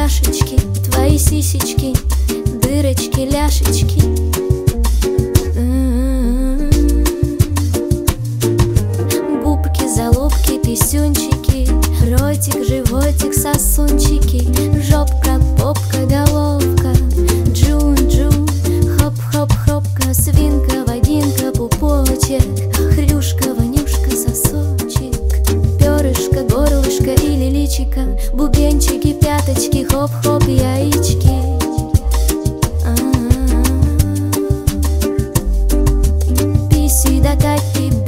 мурашечки, твои сисечки, дырочки, ляшечки. Губки, залупки, писюнчики, ротик, животик, сосунчики, жопка, попка, головка, джун-джун, хоп-хоп-хопка, свинка, вагинка, пупочек, хрюшка, вонюшка, сосочек, перышко, горлышко или личико, бубенчики, пяточки, хоп-хоп, яички. Писи да кати,